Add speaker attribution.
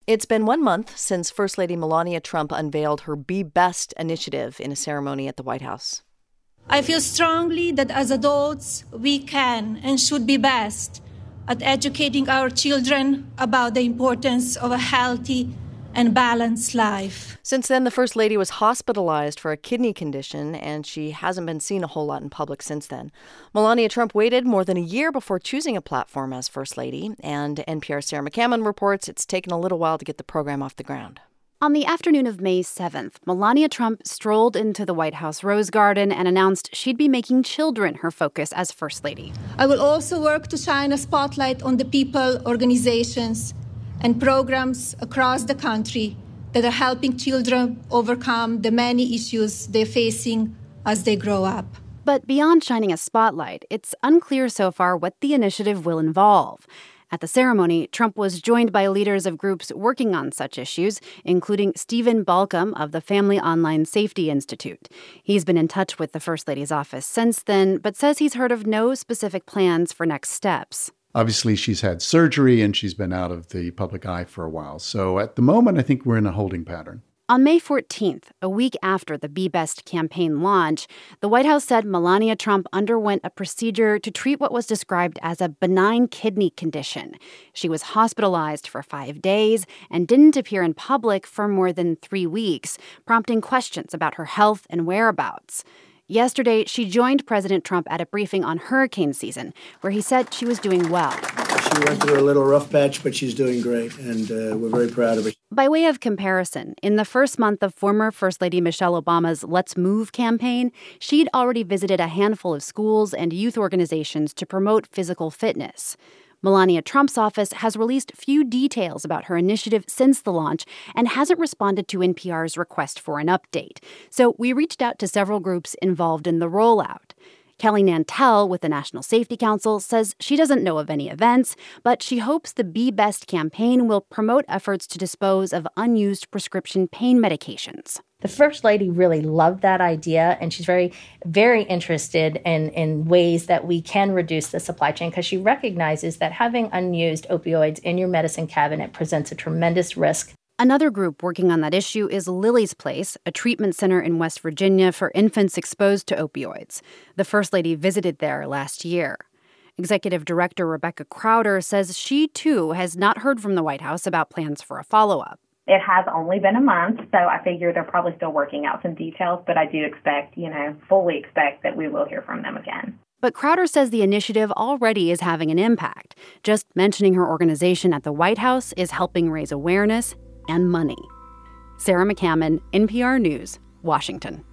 Speaker 1: It's been 1 month since First Lady Melania Trump unveiled her Be Best initiative in a ceremony at the White House.
Speaker 2: I feel strongly that as adults, we can and should be best at educating our children about the importance of a healthy and balanced life.
Speaker 1: Since then, the First Lady was hospitalized for a kidney condition, and she hasn't been seen a whole lot in public since then. Melania Trump waited more than a year before choosing a platform as First Lady, and NPR's Sarah McCammon reports it's taken a little while to get the program off the ground.
Speaker 3: On the afternoon of May 7th, Melania Trump strolled into the White House Rose Garden and announced she'd be making children her focus as First Lady.
Speaker 2: I will also work to shine a spotlight on the people, organizations, and programs across the country that are helping children overcome the many issues they're facing as they grow up.
Speaker 3: But beyond shining a spotlight, it's unclear so far what the initiative will involve. At the ceremony, Trump was joined by leaders of groups working on such issues, including Stephen Balcom of the Family Online Safety Institute. He's been in touch with the First Lady's office since then, but says he's heard of no specific plans for next steps.
Speaker 4: Obviously, she's had surgery and she's been out of the public eye for a while. So at the moment, I think we're in a holding pattern.
Speaker 3: On May 14th, a week after the Be Best campaign launch, the White House said Melania Trump underwent a procedure to treat what was described as a benign kidney condition. She was hospitalized for 5 days and didn't appear in public for more than 3 weeks, prompting questions about her health and whereabouts. Yesterday, she joined President Trump at a briefing on hurricane season, where he said she was doing well.
Speaker 5: She went through a little rough patch, but she's doing great, and we're very proud of her.
Speaker 3: By way of comparison, in the first month of former First Lady Michelle Obama's Let's Move campaign, she'd already visited a handful of schools and youth organizations to promote physical fitness. Melania Trump's office has released few details about her initiative since the launch and hasn't responded to NPR's request for an update. So we reached out to several groups involved in the rollout. Kelly Nantel with the National Safety Council says she doesn't know of any events, but she hopes the Be Best campaign will promote efforts to dispose of unused prescription pain medications.
Speaker 6: The First Lady really loved that idea, and she's very, very interested in ways that we can reduce the supply chain because she recognizes that having unused opioids in your medicine cabinet presents a tremendous risk.
Speaker 3: Another group working on that issue is Lily's Place, a treatment center in West Virginia for infants exposed to opioids. The First Lady visited there last year. Executive Director Rebecca Crowder says she, too, has not heard from the White House about plans for a follow-up.
Speaker 7: It has only been a month, so I figure they're probably still working out some details, but I do expect, fully expect that we will hear from them again.
Speaker 3: But Crowder says the initiative already is having an impact. Just mentioning her organization at the White House is helping raise awareness and money. Sarah McCammon, NPR News, Washington.